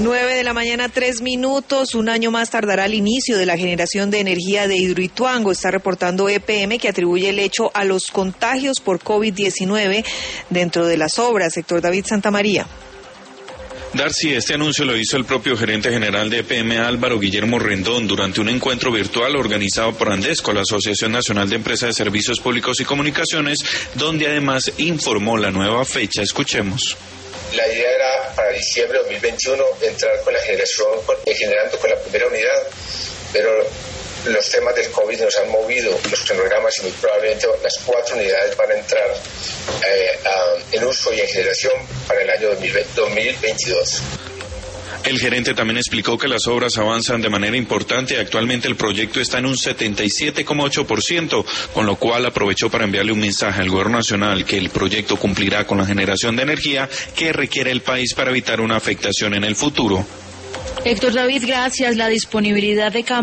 9:03 a.m. Un año más tardará el inicio de la generación de energía de Hidroituango. Está reportando EPM, que atribuye el hecho a los contagios por COVID-19 dentro de las obras. Héctor David Santamaría. Darcy, este anuncio lo hizo el propio gerente general de EPM, Álvaro Guillermo Rendón, durante un encuentro virtual organizado por Andesco, la Asociación Nacional de Empresas de Servicios Públicos y Comunicaciones, donde además informó la nueva fecha. Escuchemos. La idea era para diciembre de 2021 entrar con la generación, generando con la primera unidad, pero los temas del COVID nos han movido los cronogramas y muy probablemente las 4 unidades van a entrar en uso y en generación para el año 2022. El gerente también explicó que las obras avanzan de manera importante y actualmente el proyecto está en un 77,8%, con lo cual aprovechó para enviarle un mensaje al gobierno nacional que el proyecto cumplirá con la generación de energía que requiere el país para evitar una afectación en el futuro. Héctor David, gracias. La disponibilidad de